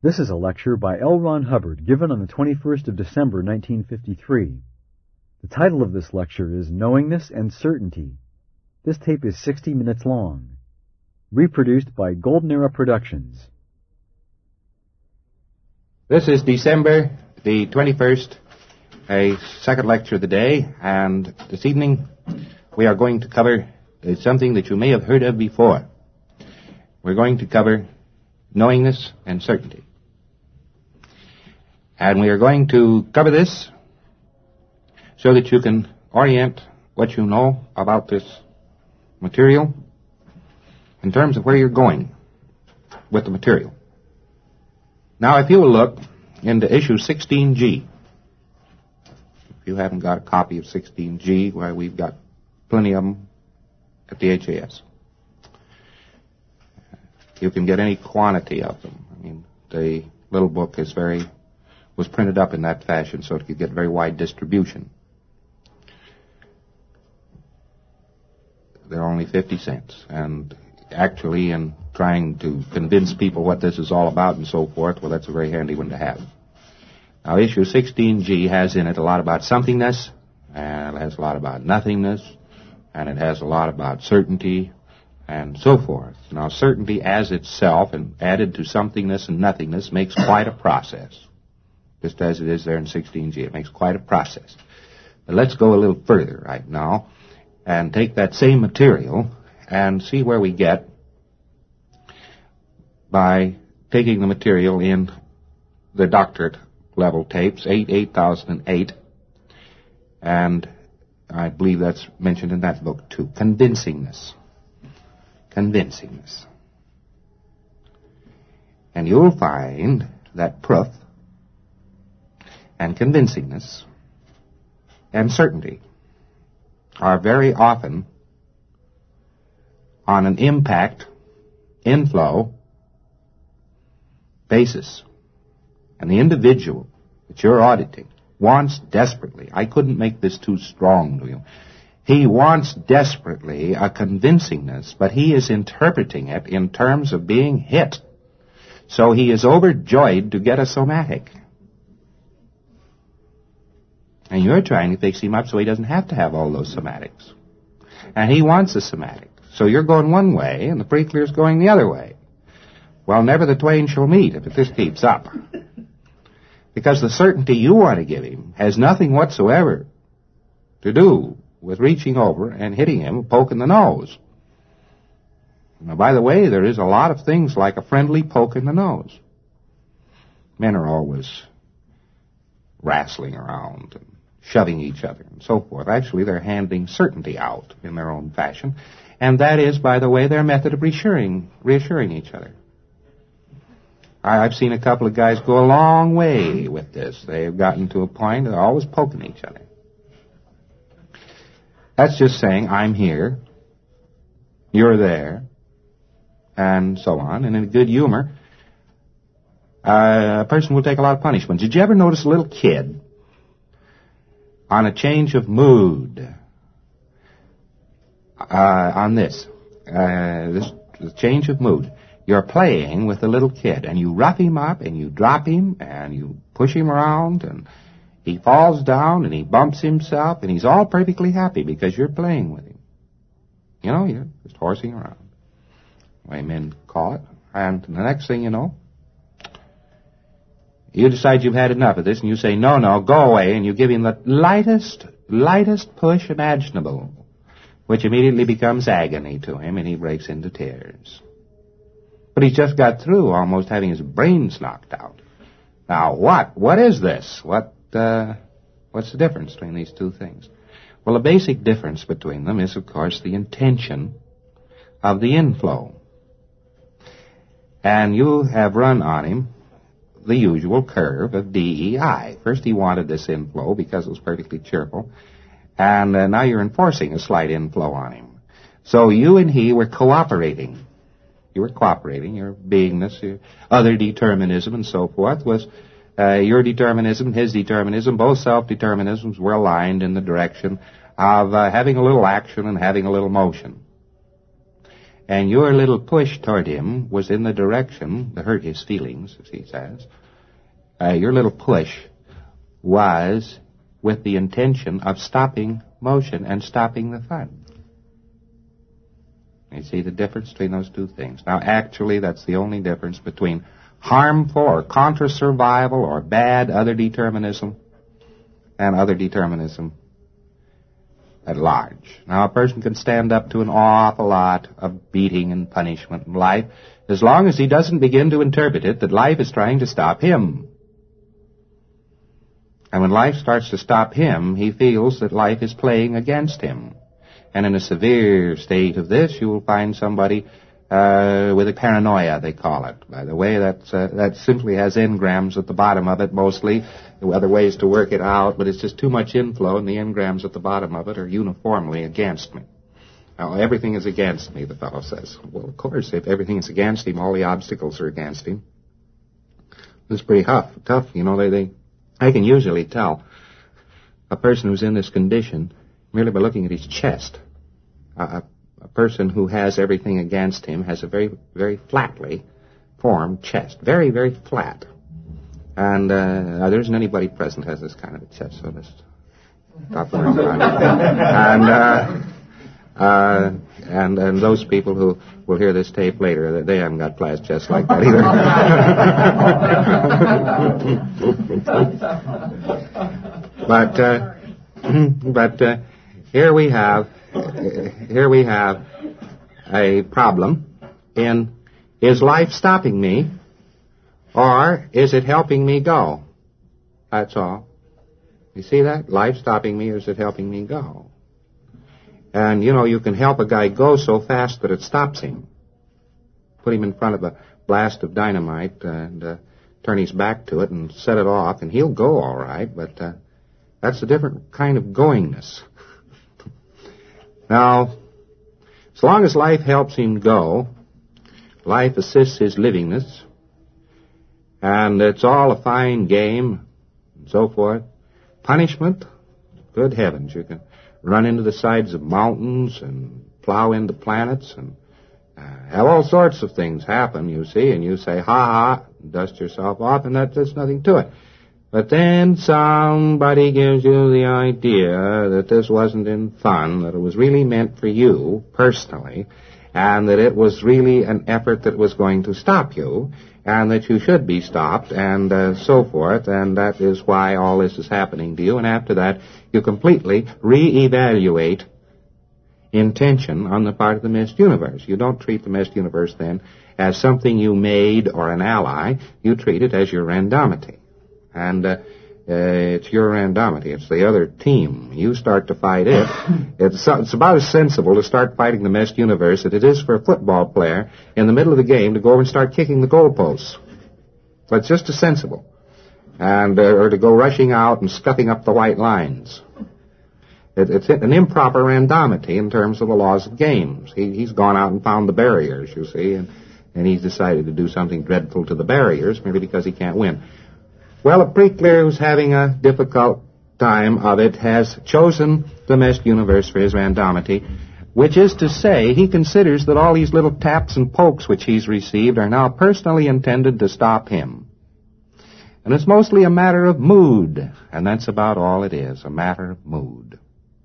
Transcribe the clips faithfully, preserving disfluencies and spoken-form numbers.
This is a lecture by L. Ron Hubbard given on the twenty-first of December, nineteen fifty-three. The title of this lecture is Knowingness and Certainty. This tape is sixty minutes long. Reproduced by Golden Era Productions. This is December the twenty-first, a second lecture of the day, and this evening we are going to cover something that you may have heard of before. We're going to cover knowingness and certainty. And we are going to cover this so that you can orient what you know about this material in terms of where you're going with the material. Now, if you will look into issue sixteen G, if you haven't got a copy of sixteen G, well, we've got plenty of them at the H A S. You can get any quantity of them. I mean, the little book is very, was printed up in that fashion so it could get very wide distribution. They're only fifty cents. And actually, in trying to convince people what this is all about and so forth, well, that's a very handy one to have. Now, issue sixteen G has in it a lot about somethingness, and it has a lot about nothingness, and it has a lot about certainty, and so forth. Now, certainty as itself, and added to somethingness and nothingness, makes quite a process. Just as it is there in sixteen G. It makes quite a process. But let's go a little further right now and take that same material and see where we get by taking the material in the doctorate level tapes, eight, eight thousand eight, and I believe that's mentioned in that book too. Convincingness. Convincingness. And you'll find that proof and convincingness and certainty are very often on an impact, inflow basis. And the individual that you're auditing wants desperately, I couldn't make this too strong to you, he wants desperately a convincingness, but he is interpreting it in terms of being hit. So he is overjoyed to get a somatic. And you're trying to fix him up so he doesn't have to have all those somatics. And he wants a somatic. So you're going one way, and the pre-clear's going the other way. Well, never the twain shall meet if this keeps up. Because the certainty you want to give him has nothing whatsoever to do with reaching over and hitting him, poking the nose. Now, by the way, there is a lot of things like a friendly poke in the nose. Men are always wrestling around and shoving each other and so forth. Actually, they're handing certainty out in their own fashion. And that is, by the way, their method of reassuring, reassuring each other. I, I've seen a couple of guys go a long way with this. They've gotten to a point they're always poking each other. That's just saying, I'm here, you're there, and so on. And in good humor, uh, a person will take a lot of punishment. Did you ever notice a little kid on a change of mood, uh, on this, uh, this, this change of mood? You're playing with the little kid, and you rough him up, and you drop him, and you push him around, and he falls down, and he bumps himself, and he's all perfectly happy because you're playing with him. You know, you're just horsing around. Way men call it. And the next thing you know, you decide you've had enough of this, and you say, no, no, go away, and you give him the lightest, lightest push imaginable, which immediately becomes agony to him, and he breaks into tears. But he's just got through almost having his brains knocked out. Now, what? What is this? What, uh, what's the difference between these two things? Well, the basic difference between them is, of course, the intention of the inflow. And you have run on him the usual curve of D E I. First he wanted this inflow because it was perfectly cheerful, and uh, now you're enforcing a slight inflow on him. So you and he were cooperating. You were cooperating. Your beingness, your other determinism, and so forth was uh, your determinism, his determinism. Both self-determinisms were aligned in the direction of uh, having a little action and having a little motion. And your little push toward him was in the direction to hurt his feelings, as he says. Uh, your little push was with the intention of stopping motion and stopping the fun. You see the difference between those two things. Now, actually, that's the only difference between harmful or contra-survival or bad other determinism and other determinism at large. Now, a person can stand up to an awful lot of beating and punishment in life as long as he doesn't begin to interpret it that life is trying to stop him. And when life starts to stop him, he feels that life is playing against him. And in a severe state of this, you will find somebody uh, with a paranoia, they call it. By the way, that's, uh, that simply has engrams at the bottom of it mostly. There are other ways to work it out, but it's just too much inflow, and the engrams at the bottom of it are uniformly against me. Now, everything is against me, the fellow says. Well, of course, if everything is against him, all the obstacles are against him. It's pretty tough. Tough, you know, they, they, I can usually tell a person who's in this condition merely by looking at his chest. Uh, a, a person who has everything against him has a very, very flatly formed chest. Very, very flat. And uh, there isn't anybody present who has this kind of a chest, so let's stop worrying about it. And, uh, uh, and, and those people who will hear this tape later, they haven't got flat chests like that either. but, uh, but, uh, here we have, here we have a problem in, is life stopping me, or is it helping me go? That's all. You see that? Life stopping me, or is it helping me go? And, you know, you can help a guy go so fast that it stops him. Put him in front of a blast of dynamite and uh, turn his back to it and set it off, and he'll go all right, but uh, that's a different kind of goingness. Now, as long as life helps him go, life assists his livingness, and it's all a fine game, and so forth. Punishment, good heavens, you can run into the sides of mountains and plow into planets and uh, have all sorts of things happen, you see, and you say, ha ha, dust yourself off, and that, there's nothing to it. But then somebody gives you the idea that this wasn't in fun, that it was really meant for you personally, and that it was really an effort that was going to stop you, and that you should be stopped, and uh, so forth, and that is why all this is happening to you. And after that, you completely re-evaluate intention on the part of the missed universe. You don't treat the missed universe then as something you made or an ally. You treat it as your randomity. And uh, uh, it's your randomity. It's the other team. You start to fight it. It's, it's about as sensible to start fighting the messed universe as it is for a football player in the middle of the game to go over and start kicking the goalposts. But it's just as sensible. And, uh, or to go rushing out and scuffing up the white lines. It, it's an improper randomity in terms of the laws of games. He, he's gone out and found the barriers, you see, and, and he's decided to do something dreadful to the barriers, maybe because he can't win. Well, a pre-clear who's having a difficult time of it has chosen the messed universe for his randomity, which is to say he considers that all these little taps and pokes which he's received are now personally intended to stop him. And it's mostly a matter of mood, and that's about all it is, a matter of mood.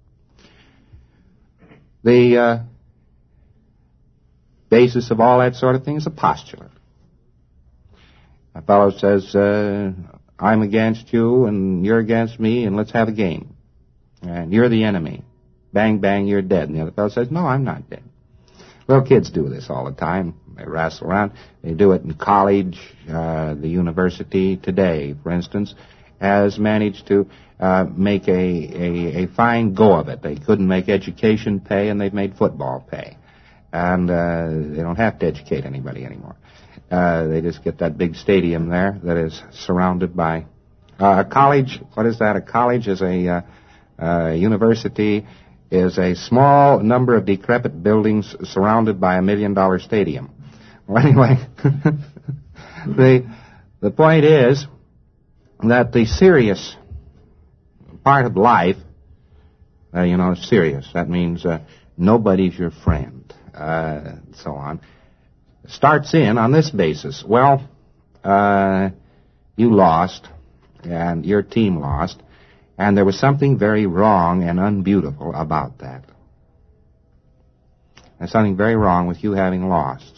The uh, basis of all that sort of thing is a postulate. A fellow says, uh, I'm against you, and you're against me, and let's have a game. And you're the enemy. Bang, bang, you're dead. And the other fellow says, no, I'm not dead. Little kids do this all the time. They wrestle around. They do it in college. Uh, the university today, for instance, has managed to uh, make a, a, a fine go of it. They couldn't make education pay, and they've made football pay. And uh, they don't have to educate anybody anymore. Uh, they just get that big stadium there that is surrounded by uh, a college. What is that? A college is a uh, uh, university is a small number of decrepit buildings surrounded by a million-dollar stadium. Well, anyway, the the point is that the serious part of life, uh, you know, serious. That means uh, nobody's your friend. uh, so on, starts in on this basis. Well, uh, you lost, and your team lost, and there was something very wrong and unbeautiful about that. There's something very wrong with you having lost.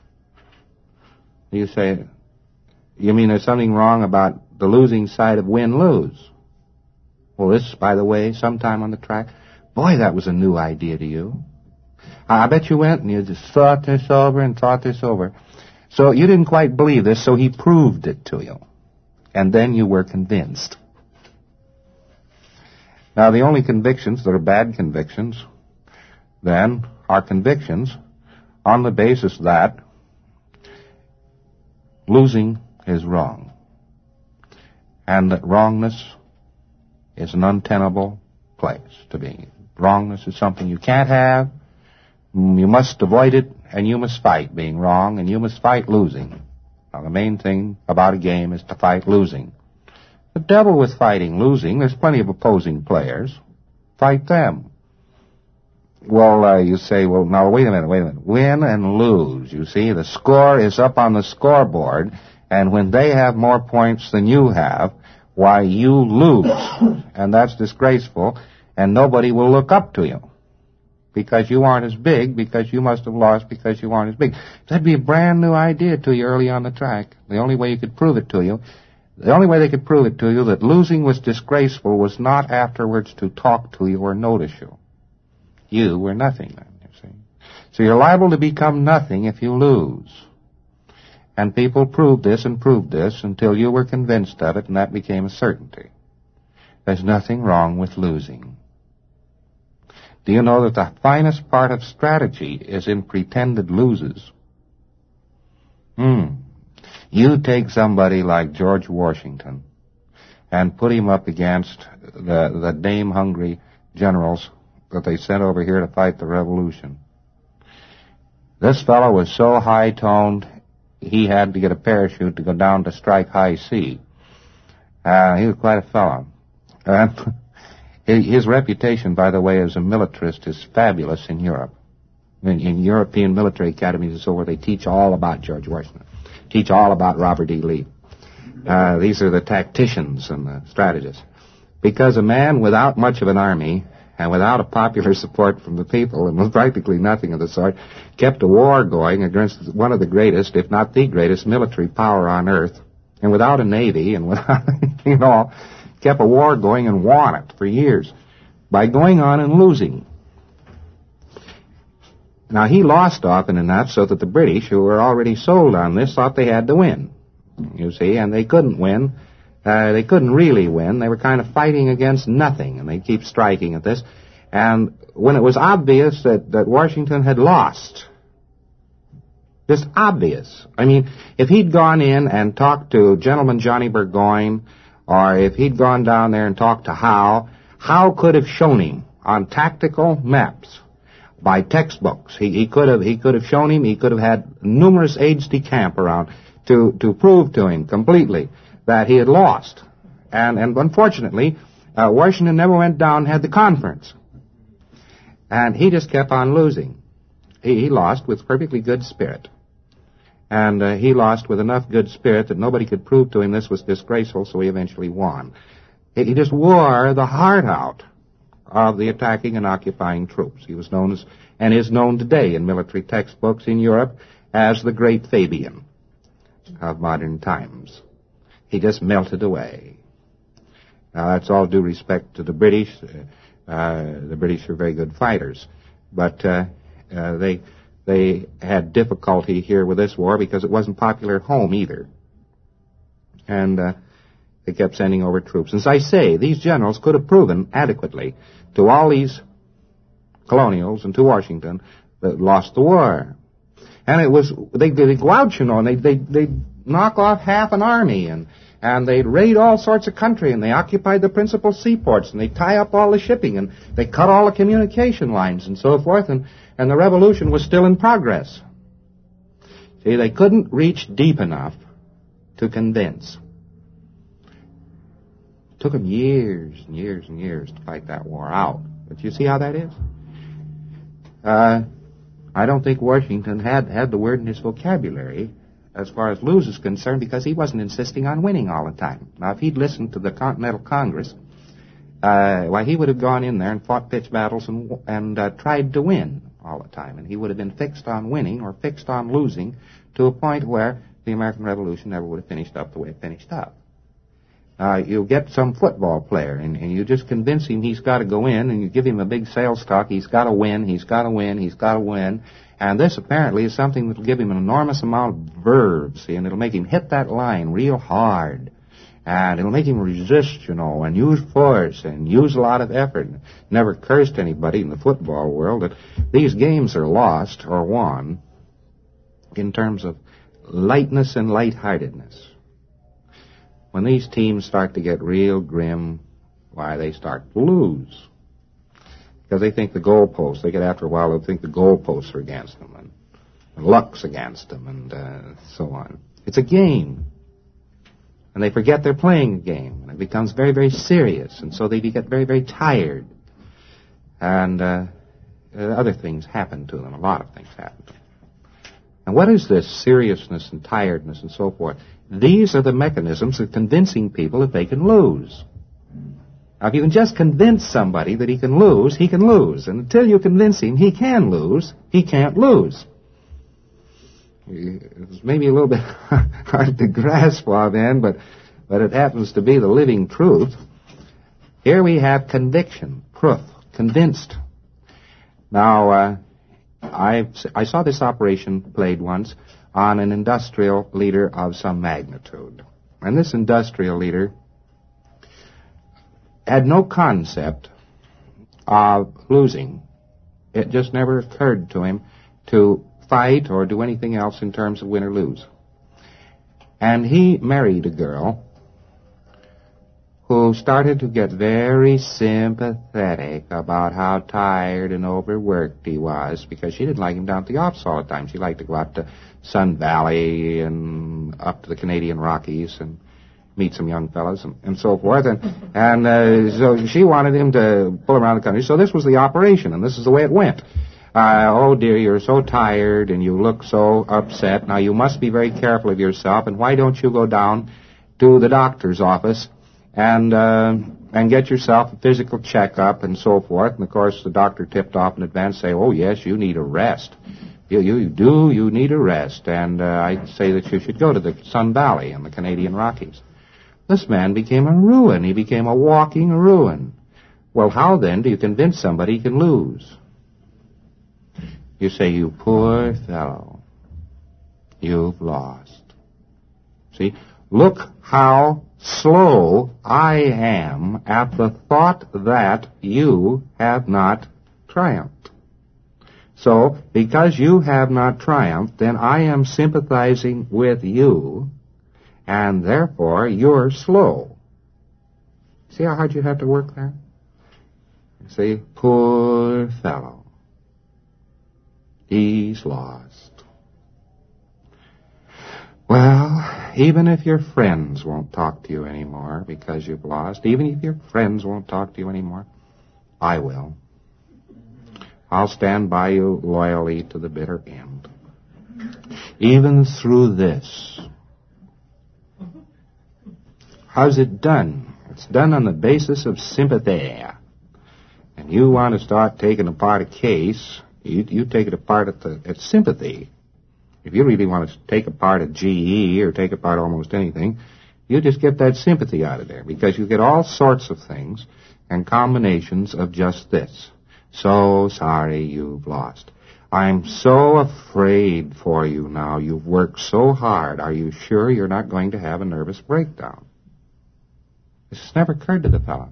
You say, you mean there's something wrong about the losing side of win-lose? Well, this, by the way, sometime on the track, boy, that was a new idea to you. I bet you went and you just thought this over and thought this over. So you didn't quite believe this, so he proved it to you. And then you were convinced. Now, the only convictions that are bad convictions, then, are convictions on the basis that losing is wrong, and that wrongness is an untenable place to be. Wrongness is something you can't have. You must avoid it, and you must fight being wrong, and you must fight losing. Now, the main thing about a game is to fight losing. The devil with fighting losing. There's plenty of opposing players. Fight them. Well, uh, you say, well, now, wait a minute, wait a minute. Win and lose. You see, the score is up on the scoreboard, and when they have more points than you have, why, you lose. And that's disgraceful, and nobody will look up to you. Because you aren't as big, because you must have lost because you aren't as big. That'd be a brand new idea to you early on the track. The only way you could prove it to you, the only way they could prove it to you that losing was disgraceful was not afterwards to talk to you or notice you. You were nothing then, you see. So you're liable to become nothing if you lose. And people proved this and proved this until you were convinced of it, and that became a certainty. There's nothing wrong with losing. Do you know that the finest part of strategy is in pretended loses? Hmm. You take somebody like George Washington and put him up against the, the name-hungry generals that they sent over here to fight the revolution. This fellow was so high-toned, he had to get a parachute to go down to strike high sea. Uh, he was quite a fellow. And his reputation, by the way, as a militarist is fabulous in Europe. In, in European military academies and so where they teach all about George Washington, teach all about Robert E. Lee. Uh, these are the tacticians and the strategists. Because a man without much of an army and without a popular support from the people, and with practically nothing of the sort, kept a war going against one of the greatest, if not the greatest, military power on earth, and without a navy and without, you know, kept a war going and won it for years by going on and losing. Now, he lost often enough so that the British, who were already sold on this, thought they had to win, you see, and they couldn't win. Uh, they couldn't really win. They were kind of fighting against nothing, and they'd keep striking at this. And when it was obvious that, that Washington had lost, just obvious. I mean, if he'd gone in and talked to Gentleman Johnny Burgoyne, or if he'd gone down there and talked to Howe, Howe could have shown him on tactical maps by textbooks. He, he could have he could have shown him. He could have had numerous aides de camp around to to prove to him completely that he had lost. And and unfortunately, uh, Washington never went down and had the conference, and he just kept on losing. He, he lost with perfectly good spirit. And uh, he lost with enough good spirit that nobody could prove to him this was disgraceful, so he eventually won. He, he just wore the heart out of the attacking and occupying troops. He was known as, and is known today in military textbooks in Europe, as the Great Fabian of modern times. He just melted away. Now, that's all due respect to the British. Uh, the British are very good fighters. But uh, uh, they... They had difficulty here with this war because it wasn't popular at home either. And uh, they kept sending over troops. As I say, these generals could have proven adequately to all these colonials and to Washington that lost the war. And it was, they, they'd go out, you know, and they'd, they'd, they'd knock off half an army, and, and they'd raid all sorts of country, and they occupied the principal seaports, and they'd tie up all the shipping, and they cut all the communication lines and so forth, and And the revolution was still in progress. See, they couldn't reach deep enough to convince. It took them years and years and years to fight that war out. But you see how that is? Uh, I don't think Washington had, had the word in his vocabulary as far as lose is concerned, because he wasn't insisting on winning all the time. Now, if he'd listened to the Continental Congress, uh, why, he would have gone in there and fought pitched battles and, and uh, tried to win all the time. And he would have been fixed on winning or fixed on losing to a point where the American Revolution never would have finished up the way it finished up. Uh, you get some football player, and, and you just convince him he's got to go in, and you give him a big sales talk. He's got to win, he's got to win, he's got to win. And this apparently is something that will give him an enormous amount of verve, see, and it'll make him hit that line real hard. And it'll make him resist, you know, and use force and use a lot of effort. It never occurs to anybody in the football world that these games are lost or won in terms of lightness and lightheartedness. When these teams start to get real grim, why, they start to lose. Because they think the goalposts, they get after a while, they'll think the goalposts are against them, and, and luck's against them, and uh, so on. It's a game. And they forget they're playing a game, and it becomes very, very serious, and so they get very, very tired. And uh, other things happen to them, a lot of things happen to them. And what is this seriousness and tiredness and so forth? These are the mechanisms of convincing people that they can lose. Now, if you can just convince somebody that he can lose, he can lose. And until you convince him he can lose, he can't lose. It's maybe a little bit hard to grasp all then, but, but it happens to be the living truth. Here we have conviction, proof, convinced. Now, uh, I, I saw this operation played once on an industrial leader of some magnitude. And this industrial leader had no concept of losing. It just never occurred to him to fight or do anything else in terms of win or lose. And he married a girl who started to get very sympathetic about how tired and overworked he was, because she didn't like him down at the office all the time. She liked to go out to Sun Valley and up to the Canadian Rockies and meet some young fellas and, and so forth. And, and uh, so she wanted him to pull around the country. So this was the operation, and this is the way it went. Uh, oh, dear, you're so tired, and you look so upset. Now, you must be very careful of yourself, and why don't you go down to the doctor's office and uh, and get yourself a physical checkup and so forth. And, of course, the doctor tipped off in advance, say, oh, yes, you need a rest. You, you do, you need a rest. And uh, I'd say that you should go to the Sun Valley and the Canadian Rockies. This man became a ruin. He became a walking ruin. Well, how then do you convince somebody he can lose? You say, you poor fellow, you've lost. See, look how slow I am at the thought that you have not triumphed. So, because you have not triumphed, then I am sympathizing with you, and therefore you're slow. See how hard you have to work there? You say, poor fellow, he's lost. Well, even if your friends won't talk to you anymore because you've lost, even if your friends won't talk to you anymore, I will. I'll stand by you loyally to the bitter end. Even through this. How's it done? It's done on the basis of sympathy. And you want to start taking apart a case, you, you take it apart at, the, at sympathy. If you really want to take apart a G E or take apart almost anything, you just get that sympathy out of there, because you get all sorts of things and combinations of just this. So sorry you've lost. I'm so afraid for you now. You've worked so hard. Are you sure you're not going to have a nervous breakdown? This has never occurred to the fellow.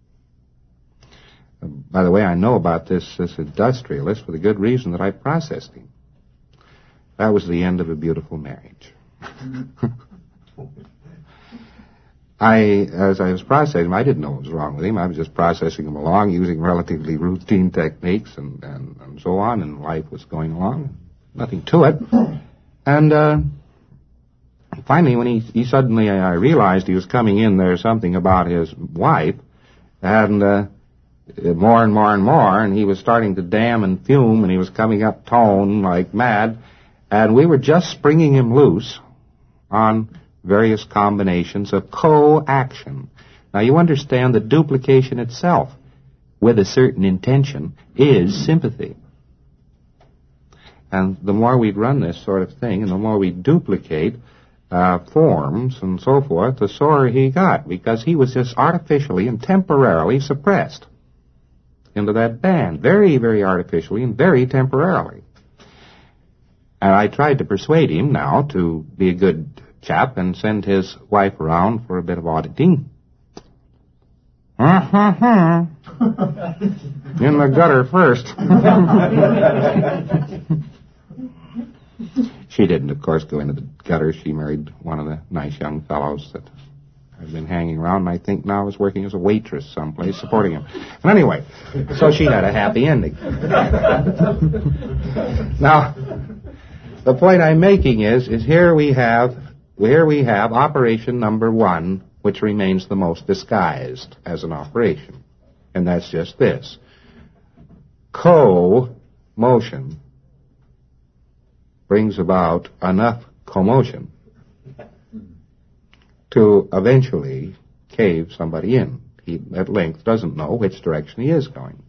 Uh, by the way, I know about this, this industrialist for the good reason that I processed him. That was the end of a beautiful marriage. I, as I was processing him, I didn't know what was wrong with him. I was just processing him along using relatively routine techniques and, and, and so on, and life was going along. Nothing to it. And uh, finally, when he, he suddenly, I realized he was coming in there something about his wife, and uh, uh, more and more and more, and he was starting to dam and fume, and he was coming up tone like mad, and we were just springing him loose on various combinations of co-action. Now, you understand that duplication itself, with a certain intention, is sympathy. And the more we'd run this sort of thing, and the more we duplicate uh, forms and so forth, the sorer he got, because he was just artificially and temporarily suppressed into that band, very, very artificially and very temporarily. And I tried to persuade him now to be a good chap and send his wife around for a bit of auditing. Uh-huh. In the gutter first. She didn't, of course, go into the gutter. She married one of the nice young fellows that had been hanging around, and I think now is working as a waitress someplace, supporting him. But anyway, so she had a happy ending. Now, the point I'm making is, is here we have, here we have operation number one, which remains the most disguised as an operation. And that's just this. Co-motion brings about enough commotion to eventually cave somebody in. He, at length, doesn't know which direction he is going.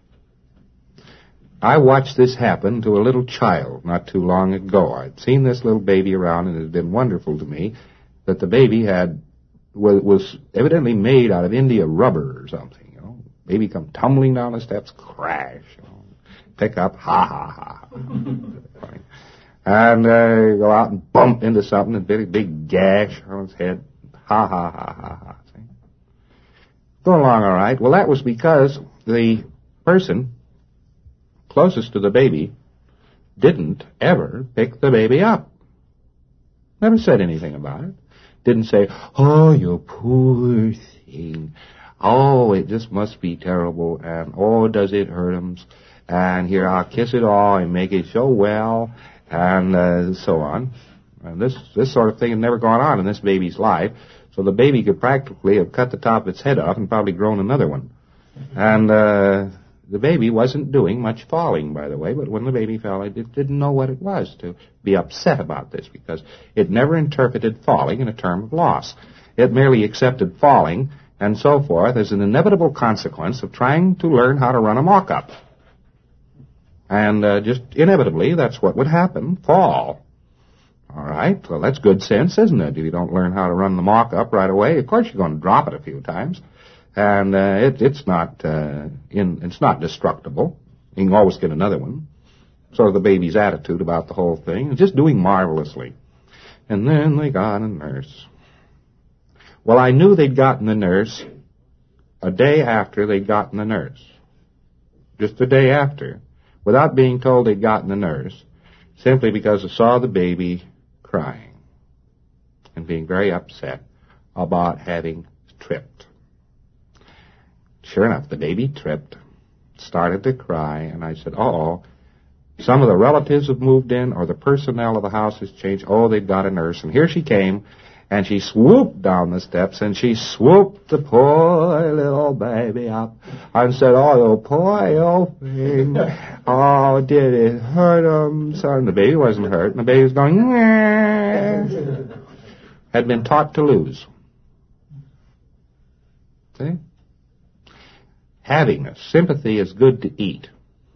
I watched this happen to a little child not too long ago. I'd seen this little baby around, and it had been wonderful to me that the baby had was, was evidently made out of India rubber or something. You know, baby come tumbling down the steps, crash, you know, pick up, ha ha ha, funny. And uh, go out and bump into something, a big big gash on his head, ha ha ha ha ha. See? Going along all right. Well, that was because the person closest to the baby didn't ever pick the baby up. Never said anything about it. Didn't say, oh, you poor thing. Oh, it just must be terrible. And, oh, does it hurt him? And here, I'll kiss it all and make it so well. And uh, so on. And this, this sort of thing had never gone on in this baby's life. So the baby could practically have cut the top of its head off and probably grown another one. And uh, the baby wasn't doing much falling, by the way, but when the baby fell, it didn't know what it was to be upset about this, because it never interpreted falling in a term of loss. It merely accepted falling and so forth as an inevitable consequence of trying to learn how to run a mock-up. And uh, just inevitably, that's what would happen, fall. All right, well, that's good sense, isn't it? If you don't learn how to run the mock-up right away, of course you're going to drop it a few times. And uh, it, it's not uh, in, it's not destructible. You can always get another one. Sort of the baby's attitude about the whole thing. It's just doing marvelously. And then they got a nurse. Well, I knew they'd gotten the nurse a day after they'd gotten the nurse. Just a day after. Without being told they'd gotten the nurse, simply because I saw the baby crying and being very upset about having tripped. Sure enough, the baby tripped, started to cry, and I said, uh-oh, some of the relatives have moved in, or the personnel of the house has changed. Oh, they've got a nurse. And here she came, and she swooped down the steps, and she swooped the poor little baby up and said, oh, you poor old thing. Oh, did it hurt him, son? The baby wasn't hurt, and the baby was going, nah. Had been taught to lose. See? Happiness, sympathy is good to eat.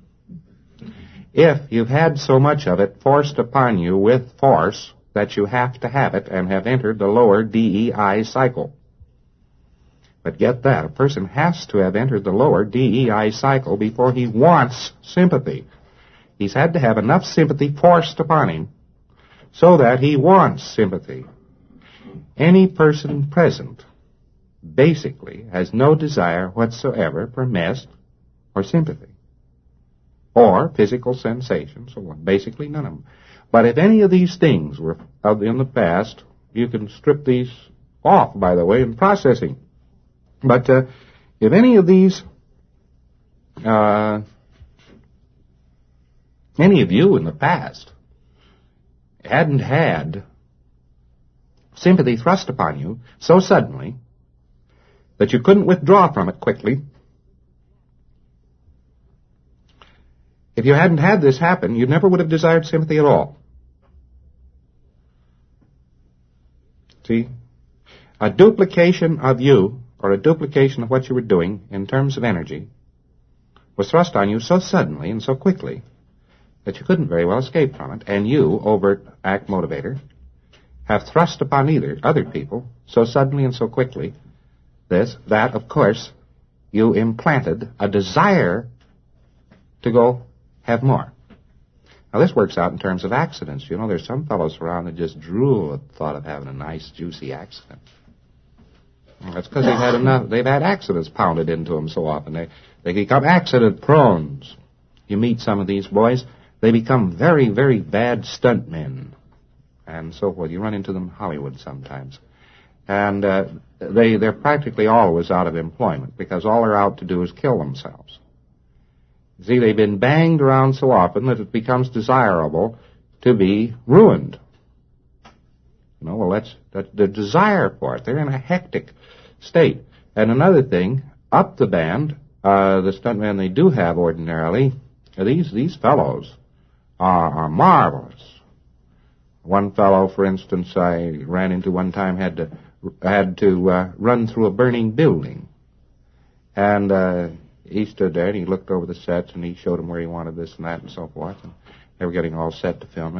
If you've had so much of it forced upon you with force that you have to have it and have entered the lower D E I cycle. But get that, a person has to have entered the lower D E I cycle before he wants sympathy. He's had to have enough sympathy forced upon him so that he wants sympathy. Any person present basically has no desire whatsoever for mess or sympathy or physical sensations, so on. Basically none of them. But if any of these things were in the past, you can strip these off, by the way, in processing. But uh, if any of these, uh, any of you in the past hadn't had sympathy thrust upon you so suddenly that you couldn't withdraw from it quickly, If you hadn't had this happen, you never would have desired sympathy at all. See? A duplication of you, or a duplication of what you were doing in terms of energy, was thrust on you so suddenly and so quickly that you couldn't very well escape from it, and you, overt act motivator, have thrust upon either other people so suddenly and so quickly this, that, of course, you implanted a desire to go have more. Now, this works out in terms of accidents. You know, there's some fellows around that just drool at the thought of having a nice, juicy accident. Well, that's because they've had enough. They've had accidents pounded into them so often. They they become accident prones. You meet some of these boys, they become very, very bad stuntmen, and so forth. You run into them in Hollywood sometimes, and uh, they they're practically always out of employment because all they're out to do is kill themselves. See, they've been banged around so often that it becomes desirable to be ruined. You know, well, that's, that's the desire for it. They're in a hectic state. And another thing, up the band, uh, the stuntmen they do have ordinarily, these these fellows are, are marvelous. One fellow, for instance, I ran into one time had to had to uh, run through a burning building, and uh, he stood there and he looked over the sets and he showed them where he wanted this and that and so forth, and they were getting all set to film it.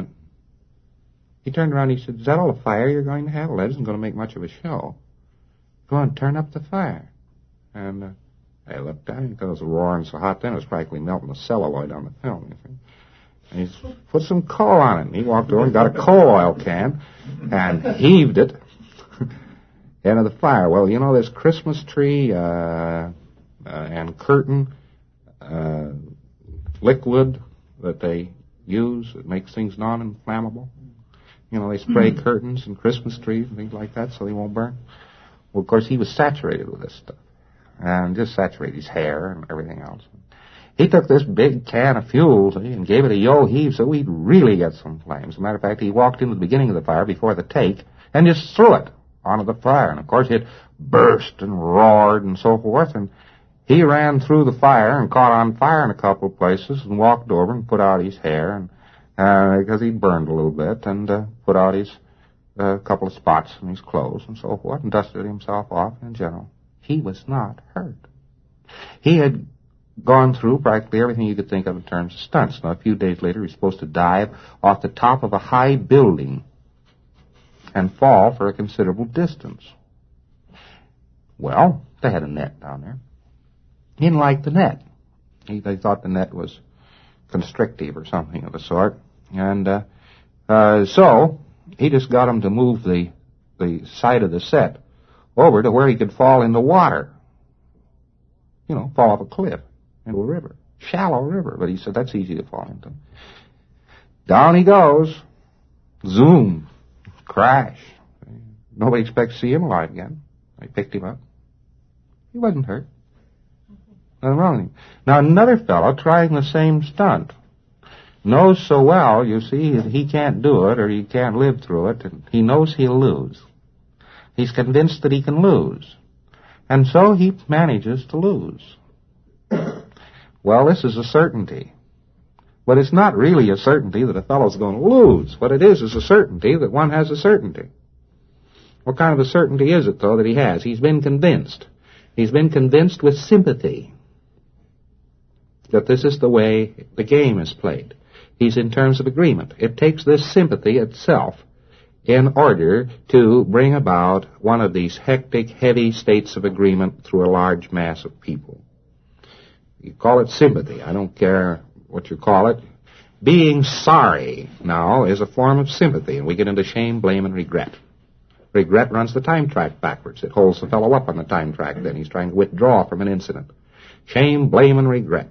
He turned around and he said, "Is that all the fire you're going to have? Well, that isn't going to make much of a show. Go on, turn up the fire." And uh, I looked down because it was roaring so hot then it was practically melting the celluloid on the film. You see? And he put some coal on it. And he walked over and got a coal oil can and heaved it into the fire. Well, you know, this Christmas tree uh, uh, and curtain uh, liquid that they use that makes things non-inflammable. You know, they spray mm-hmm. curtains and Christmas trees and things like that so they won't burn. Well, of course, he was saturated with this stuff. And just saturated his hair and everything else. He took this big can of fuel see, and gave it a yo heave so we'd really get some flames. As a matter of fact, he walked into the beginning of the fire before the take and just threw it onto the fire. And, of course, it burst and roared and so forth. And he ran through the fire and caught on fire in a couple of places and walked over and put out his hair and uh, because he burned a little bit and uh, put out his uh, couple of spots in his clothes and so forth and dusted himself off in general. He was not hurt. He had gone through practically everything you could think of in terms of stunts. Now, a few days later, he was supposed to dive off the top of a high building and fall for a considerable distance. Well, they had a net down there. He didn't like the net. He, they thought the net was constrictive or something of the sort. And uh, uh, so he just got him to move the, the side of the set over to where he could fall in the water. You know, fall off a cliff into a river. Shallow river. But he said, that's easy to fall into. Down he goes. Zoom. Crash. Nobody expects to see him alive again. They picked him up. He wasn't hurt. Nothing wrong with him. Now, another fellow trying the same stunt knows so well, you see, that he can't do it or he can't live through it, and he knows he'll lose. He's convinced that he can lose. And so he manages to lose. Well, this is a certainty. But it's not really a certainty that a fellow's going to lose. What it is is a certainty that one has a certainty. What kind of a certainty is it, though, that he has? He's been convinced. He's been convinced with sympathy that this is the way the game is played. He's in terms of agreement. It takes this sympathy itself in order to bring about one of these hectic, heavy states of agreement through a large mass of people. You call it sympathy. I don't care what you call it. Being sorry now is a form of sympathy, and we get into shame, blame, and regret. Regret runs the time track backwards. It holds the fellow up on the time track then. He's trying to withdraw from an incident. Shame, blame, and regret.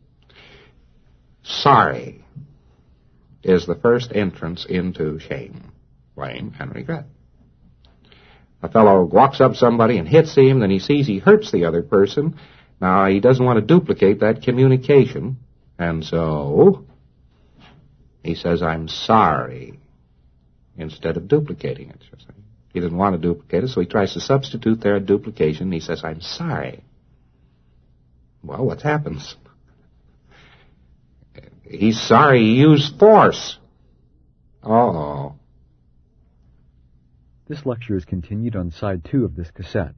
Sorry is the first entrance into shame, blame, and regret. A fellow walks up somebody and hits him, then he sees he hurts the other person. Now, he doesn't want to duplicate that communication, and so he says, I'm sorry, instead of duplicating it. He doesn't want to duplicate it, so he tries to substitute there a duplication, and he says, I'm sorry. Well, what happens? he's sorry he used force. Uh-oh. This lecture is continued on side two of this cassette.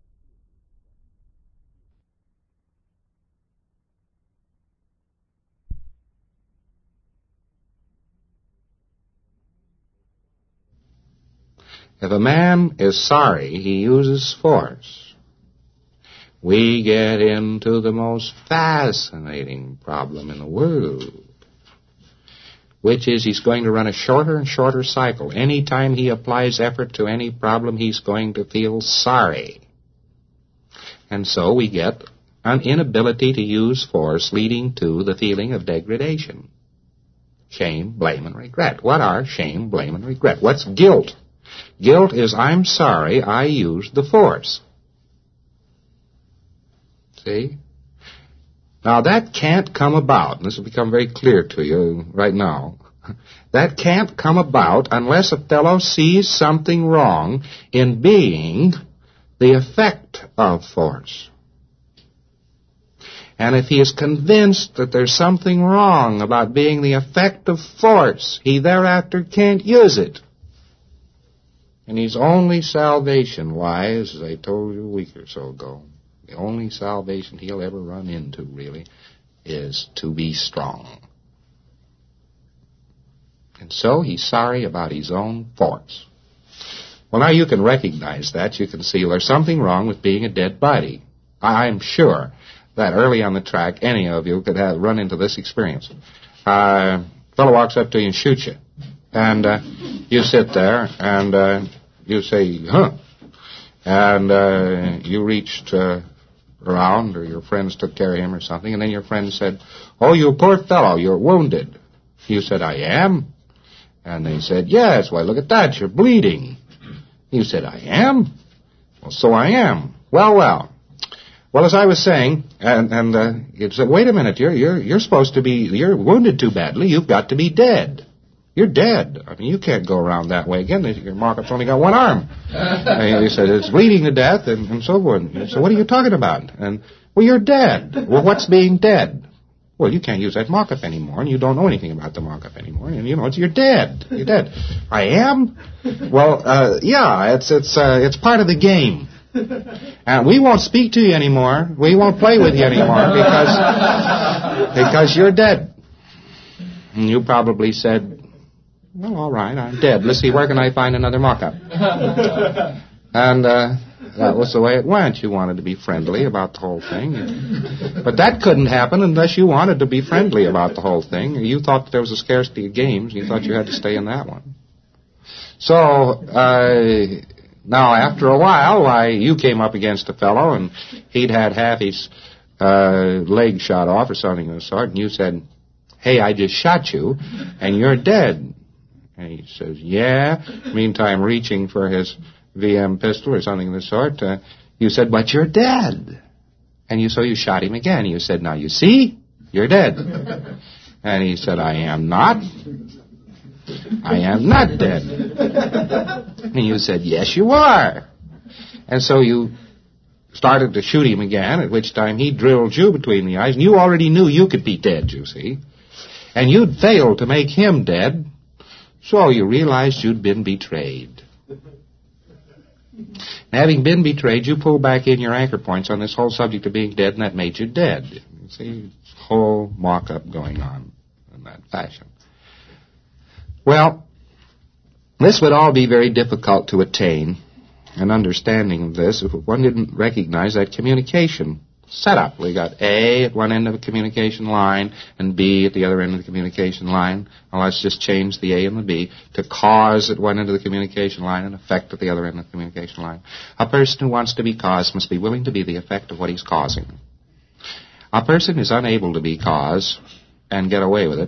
If a man is sorry he uses force, we get into the most fascinating problem in the world, which is he's going to run a shorter and shorter cycle. Anytime he applies effort to any problem, he's going to feel sorry. And so we get an inability to use force, leading to the feeling of degradation. Shame, blame, and regret. What are shame, blame, and regret? What's guilt? Guilt is, I'm sorry I used the force. See? Now that can't come about, and this will become very clear to you right now. That can't come about unless a fellow sees something wrong in being the effect of force. And if he is convinced that there's something wrong about being the effect of force, he thereafter can't use it. And his only salvation lies, as I told you a week or so ago, the only salvation he'll ever run into, really, is to be strong. And so he's sorry about his own force. Well, now you can recognize that. You can see there's something wrong with being a dead body. I'm sure that early on the track, any of you could have run into this experience. Uh, a fellow walks up to you and shoots you. And uh, you sit there, and uh, you say, huh. And uh, you reached uh, around, or your friends took care of him or something, and then your friend said, oh, you poor fellow, you're wounded. You said, I am? And they said, yes, why, look at that, you're bleeding. You said, I am? Well, so I am. Well, well. Well, as I was saying, and, and uh, it said, wait a minute, you're, you're, you're supposed to be, you're wounded too badly, you've got to be dead. You're dead. I mean, you can't go around that way again. Your markup's only got one arm. And he said, it's bleeding to death, and, and so forth. So what are you talking about? And, well, you're dead. Well, what's being dead? Well, you can't use that markup anymore, and you don't know anything about the markup anymore. And, you know, it's, you're dead. You're dead. I am? Well, uh, yeah, it's, it's, uh, it's part of the game. And we won't speak to you anymore. We won't play with you anymore because, because you're dead. And you probably said, well, all right, I'm dead. Let's see, where can I find another mock-up? And uh, that was the way it went. You wanted to be friendly about the whole thing. But that couldn't happen unless you wanted to be friendly about the whole thing. You thought that there was a scarcity of games, and you thought you had to stay in that one. So, uh, now after a while, why, you came up against a fellow, and he'd had half his uh, leg shot off or something of the sort, and you said, hey, I just shot you, and you're dead. And he says, yeah. Meantime, reaching for his V M pistol or something of the sort, uh, you said, but you're dead. And you so you shot him again. You said, now you see, you're dead. And he said, I am not. I am not dead. And you said, yes, you are. And so you started to shoot him again, at which time he drilled you between the eyes, and you already knew you could be dead, you see. And you'd failed to make him dead, so you realized you'd been betrayed. And having been betrayed, you pulled back in your anchor points on this whole subject of being dead, and that made you dead. You see, whole mock-up going on in that fashion. Well, this would all be very difficult to attain, and understanding of this, if one didn't recognize that communication setup. We got A at one end of a communication line and B at the other end of the communication line. Well, let's just change the A and the B to cause at one end of the communication line and effect at the other end of the communication line. A person who wants to be cause must be willing to be the effect of what he's causing. A person is unable to be cause and get away with it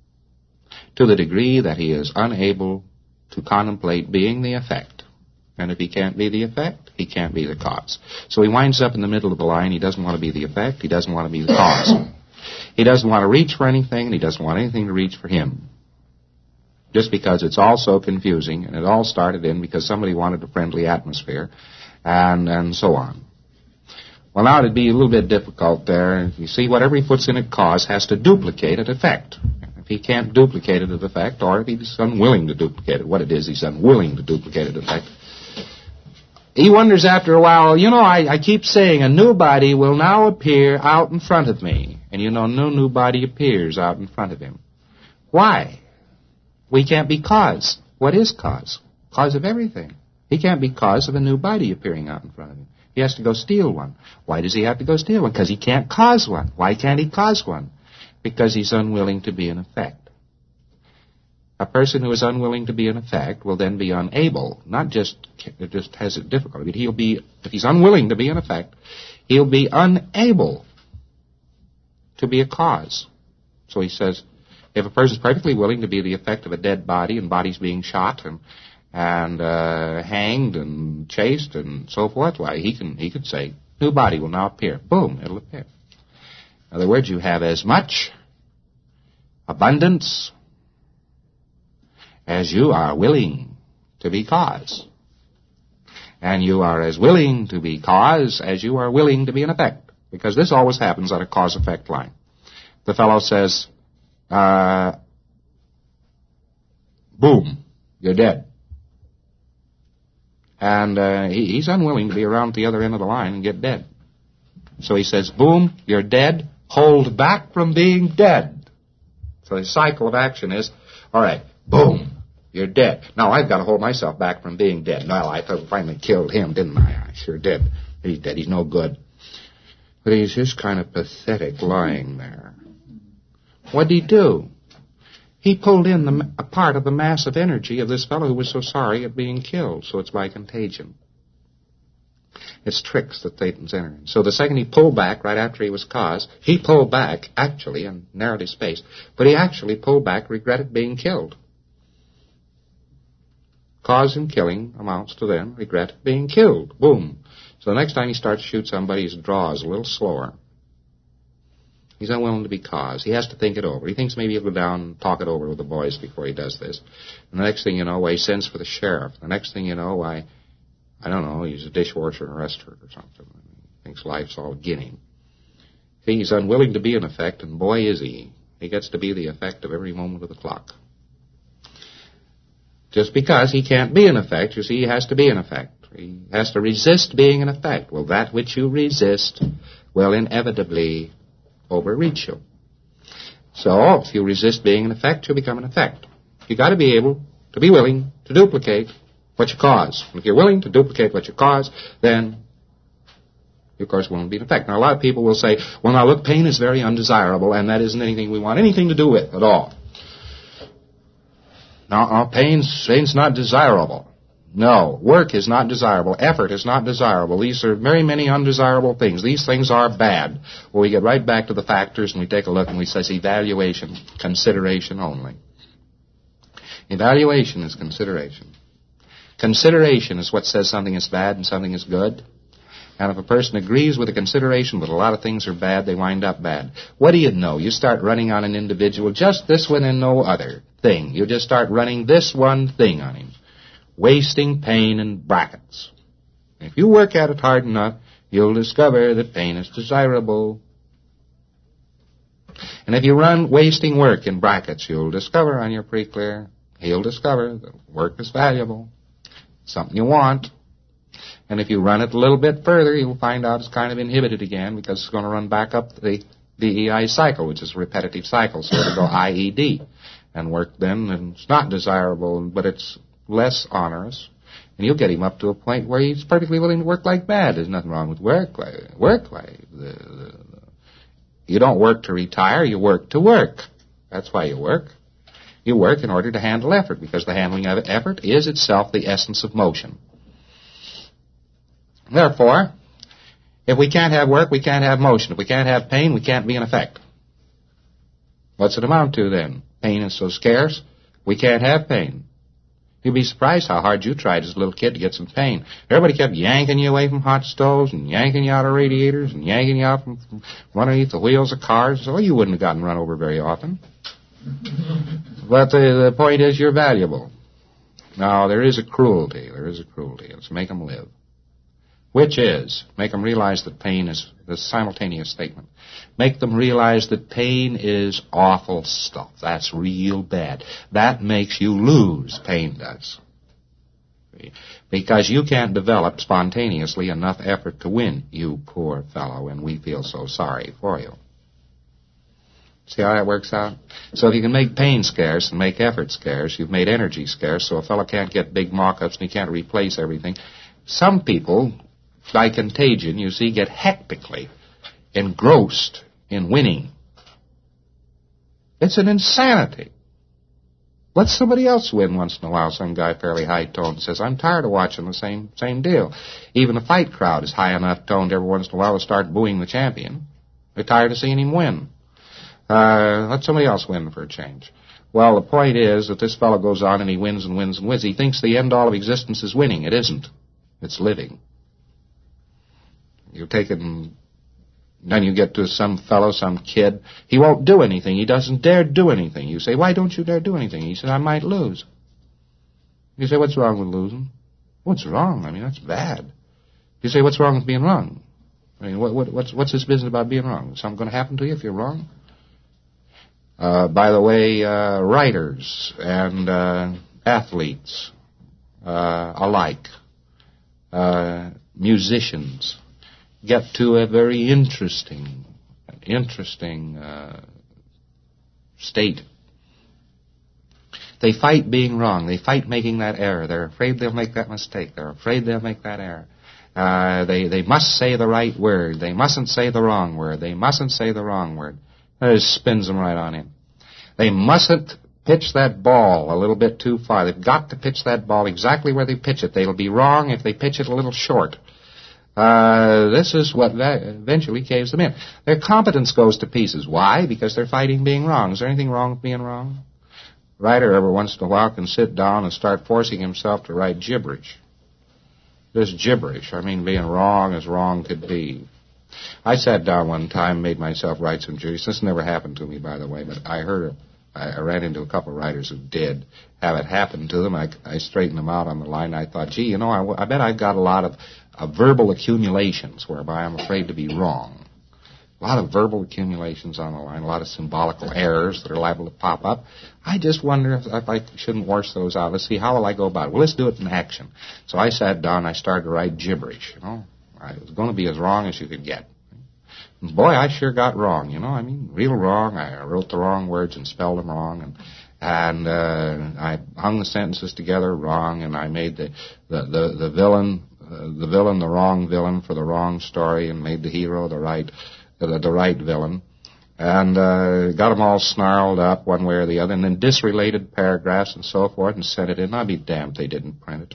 to the degree that he is unable to contemplate being the effect. And if he can't be the effect, he can't be the cause. So he winds up in the middle of the line. He doesn't want to be the effect. He doesn't want to be the cause. He doesn't want to reach for anything, and he doesn't want anything to reach for him. Just because it's all so confusing, and it all started in because somebody wanted a friendly atmosphere, and, and so on. Well, now it'd be a little bit difficult there. You see, whatever he puts in a cause has to duplicate an effect. If he can't duplicate it as effect, or if he's unwilling to duplicate it, what it is, he's unwilling to duplicate it as effect. He wonders after a while, you know, I, I keep saying a new body will now appear out in front of me. And you know, no new body appears out in front of him. Why? We can't be cause. What is cause? Cause of everything. He can't be cause of a new body appearing out in front of him. He has to go steal one. Why does he have to go steal one? Because he can't cause one. Why can't he cause one? Because he's unwilling to be an effect. A person who is unwilling to be an effect will then be unable, not just just has a difficulty, but he'll be, if he's unwilling to be an effect, he'll be unable to be a cause. So he says, if a person is perfectly willing to be the effect of a dead body and bodies being shot and and uh, hanged and chased and so forth, why he can he could say, new body will now appear. Boom, it'll appear. In other words, you have as much abundance as you are willing to be cause. And you are as willing to be cause as you are willing to be an effect. Because this always happens on a cause-effect line. The fellow says, uh, boom, you're dead. And uh, he, he's unwilling to be around at the other end of the line and get dead. So he says, boom, you're dead. Hold back from being dead. So the cycle of action is, all right, boom, you're dead. Now I've got to hold myself back from being dead. Well, I finally killed him, didn't I? I sure did. He's dead. He's no good. But he's just kind of pathetic lying there. What'd he do? He pulled in the, a part of the massive energy of this fellow who was so sorry at being killed. So it's by contagion. It's tricks that Satan's entering. So the second he pulled back, right after he was caused, he pulled back, actually, and narrowed his space, but he actually pulled back, regretted being killed. Cause and killing amounts to then regret being killed. Boom. So the next time he starts to shoot somebody, his draw is a little slower. He's unwilling to be caused. He has to think it over. He thinks maybe he'll go down and talk it over with the boys before he does this. And the next thing you know, why, he sends for the sheriff. The next thing you know, why, I don't know, he's a dishwasher in a restaurant or something. He thinks life's all ginning. He's unwilling to be an effect, and boy is he. He gets to be the effect of every moment of the clock. Just because he can't be an effect, you see, he has to be an effect. He has to resist being an effect. Well, that which you resist will inevitably overreach you. So, if you resist being an effect, you'll become an effect. You've got to be able to be willing to duplicate what you cause. If you're willing to duplicate what you cause, then you, of course, won't be an effect. Now, a lot of people will say, well, now, look, pain is very undesirable, and that isn't anything we want anything to do with at all. Now, uh, pain's, pain's not desirable. No, work is not desirable. Effort is not desirable. These are very many undesirable things. These things are bad. Well, we get right back to the factors and we take a look and we say evaluation, consideration only. Evaluation is consideration. Consideration is what says something is bad and something is good. And if a person agrees with a consideration that a lot of things are bad, they wind up bad. What do you know? You start running on an individual, just this one and no other thing. You just start running this one thing on him. Wasting pain in brackets. If you work at it hard enough, you'll discover that pain is desirable. And if you run wasting work in brackets, you'll discover on your pre-clear, he'll discover that work is valuable. Something you want. And if you run it a little bit further, you'll find out it's kind of inhibited again because it's going to run back up the D E I cycle, which is a repetitive cycle. So it'll go I E D. And work then, and it's not desirable, but it's less onerous. And you'll get him up to a point where he's perfectly willing to work like mad. There's nothing wrong with work. Work like the, the, the, you don't work to retire, you work to work. That's why you work. You work in order to handle effort, because the handling of effort is itself the essence of motion. Therefore, if we can't have work, we can't have motion. If we can't have pain, we can't be an effect. What's it amount to then? Pain is so scarce, we can't have pain. You'd be surprised how hard you tried as a little kid to get some pain. Everybody kept yanking you away from hot stoves and yanking you out of radiators and yanking you out from, from underneath the wheels of cars. So you wouldn't have gotten run over very often. But the, the point is, you're valuable. Now, there is a cruelty. There is a cruelty. Let's make them live. which is make them realize that pain is a simultaneous statement. Make them realize that pain is awful stuff. That's real bad. That makes you lose, pain does. Because you can't develop spontaneously enough effort to win, you poor fellow, and we feel so sorry for you. See how that works out? So if you can make pain scarce and make effort scarce, you've made energy scarce, so a fellow can't get big mock-ups and he can't replace everything. Some people, by contagion, you see, get hectically engrossed in winning. It's an insanity. Let somebody else win once in a while. Some guy fairly high-toned says, I'm tired of watching the same same deal. Even the fight crowd is high enough toned every once in a while to start booing the champion. They're tired of seeing him win. Uh, let somebody else win for a change. Well, the point is that this fellow goes on and he wins and wins and wins. He thinks the end all of existence is winning. It isn't. It's living. You take it and then you get to some fellow, some kid. He won't do anything. He doesn't dare do anything. You say, why don't you dare do anything? He says, I might lose. You say, what's wrong with losing? What's wrong? I mean, that's bad. You say, what's wrong with being wrong? I mean, what, what, what's, what's this business about being wrong? Is something going to happen to you if you're wrong? Uh, by the way, uh, writers and uh, athletes uh, alike, uh, musicians, get to a very interesting, interesting uh, state. They fight being wrong. They fight making that error. They're afraid they'll make that mistake. They're afraid they'll make that error. Uh, they, they must say the right word. They mustn't say the wrong word. They mustn't say the wrong word. That just spins them right on in. They mustn't pitch that ball a little bit too far. They've got to pitch that ball exactly where they pitch it. They'll be wrong if they pitch it a little short. Uh, this is what eventually caves them in. Their competence goes to pieces. Why? Because they're fighting being wrong. Is there anything wrong with being wrong? A writer every once in a while can sit down and start forcing himself to write gibberish. Just gibberish. I mean, being wrong as wrong could be. I sat down one time and made myself write some gibberish. This never happened to me, by the way, but I heard it. I ran into a couple of writers who did have it happen to them. I, I straightened them out on the line. I thought, gee, you know, I, I bet I've got a lot of uh, verbal accumulations whereby I'm afraid to be wrong. A lot of verbal accumulations on the line, a lot of symbolical errors that are liable to pop up. I just wonder if, if I shouldn't wash those out. Let's see, how will I go about it? Well, let's do it in action. So I sat down and I started to write gibberish, you know. I was going to be as wrong as you could get. Boy, I sure got wrong, you know. I mean, real wrong. I wrote the wrong words and spelled them wrong, and and uh, I hung the sentences together wrong, and I made the the the, the villain uh, the villain the wrong villain for the wrong story, and made the hero the right the, the right villain, and uh, got them all snarled up one way or the other, and then disrelated paragraphs and so forth, and sent it in. I'll be damned they didn't print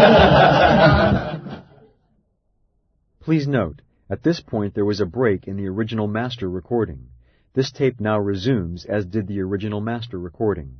it. Please note, at this point there was a break in the original master recording. This tape now resumes, as did the original master recording.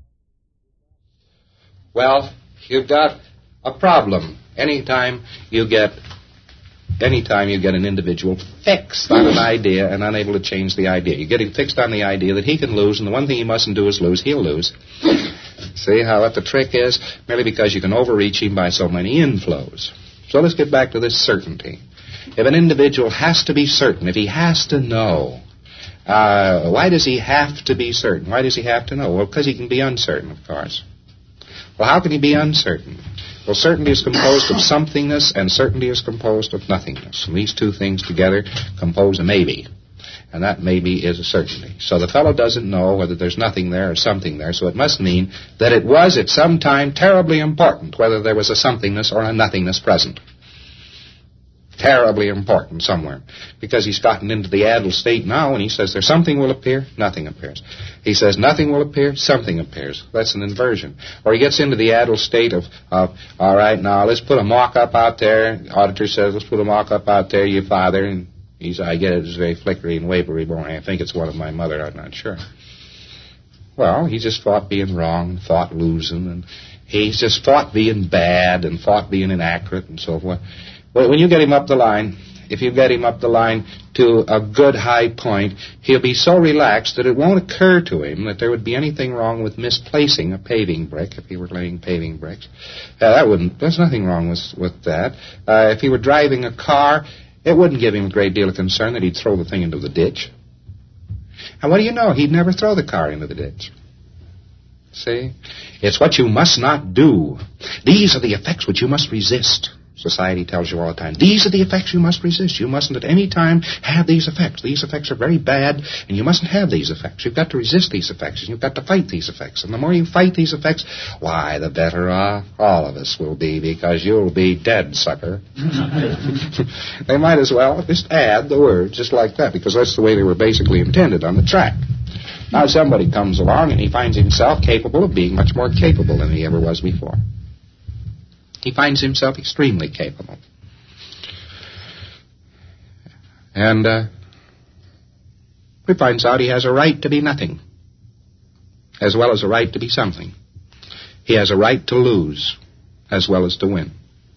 Well, you've got a problem. Anytime you get, anytime you get an individual fixed on an idea and unable to change the idea. You're getting fixed on the idea that he can lose, and the one thing he mustn't do is lose. He'll lose. See how what the trick is? Merely because you can overreach him by so many inflows. So let's get back to this certainty. If an individual has to be certain, if he has to know, uh, why does he have to be certain? Why does he have to know? Well, because he can be uncertain, of course. Well, how can he be uncertain? Well, certainty is composed of somethingness, and certainty is composed of nothingness. And these two things together compose a maybe. And that maybe is a certainty. So the fellow doesn't know whether there's nothing there or something there, so it must mean that it was at some time terribly important whether there was a somethingness or a nothingness present. Terribly important somewhere, because he's gotten into the addled state now, and he says there's something will appear, nothing appears. He says nothing will appear, something appears. That's an inversion. Or he gets into the addled state of, of all right, now let's put a mock-up out there. The auditor says, let's put a mock-up out there, you father, and he's, I get it, it's very flickery and wavery. Boy, I think it's one of my mother, I'm not sure. Well, he just fought being wrong, fought losing, and he's just fought being bad and fought being inaccurate and so forth. Well, when you get him up the line, if you get him up the line to a good high point, he'll be so relaxed that it won't occur to him that there would be anything wrong with misplacing a paving brick if he were laying paving bricks. Uh, that wouldn't, there's nothing wrong with, with that. Uh, if he were driving a car, it wouldn't give him a great deal of concern that he'd throw the thing into the ditch. And what do you know? He'd never throw the car into the ditch. See? It's what you must not do. These are the effects which you must resist. Society tells you all the time, these are the effects you must resist. You mustn't at any time have these effects. These effects are very bad, and you mustn't have these effects. You've got to resist these effects, and you've got to fight these effects. And the more you fight these effects, why, the better off all of us will be, because you'll be dead, sucker. They might as well just add the words just like that, because that's the way they were basically intended on the track. Now somebody comes along, and he finds himself capable of being much more capable than he ever was before. He finds himself extremely capable. And uh, he finds out he has a right to be nothing, as well as a right to be something. He has a right to lose, as well as to win.